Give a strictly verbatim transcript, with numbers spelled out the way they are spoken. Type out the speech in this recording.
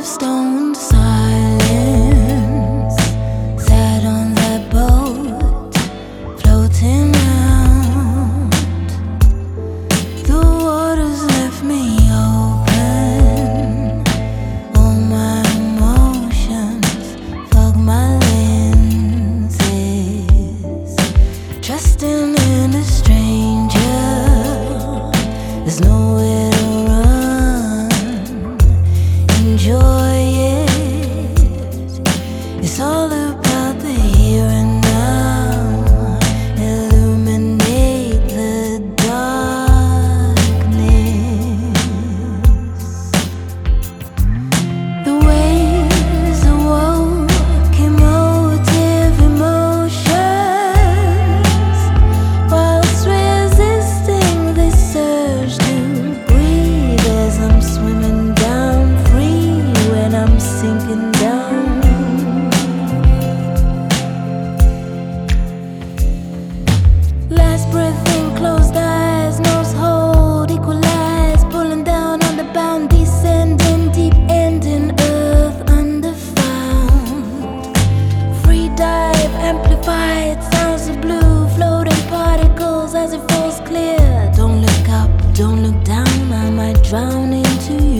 of stone silence sat on that boat, floating out. The waters left me open. All my emotions fog my lenses. Trusting in a stranger, there's nowhere to run. Enjoy it. It's all about the here and now. Illuminate the darkness. The waves awoke emotive emotions. Whilst resisting, they surge to breathe as I'm swimming down free when I'm sinking down. Last breath in, closed eyes, nose hold, equalize, pulling down on the bound, descending deep, ending earth underfound. Free dive, amplified sounds of blue, floating particles as it falls clear. Don't look up, don't look down, I might drown into you.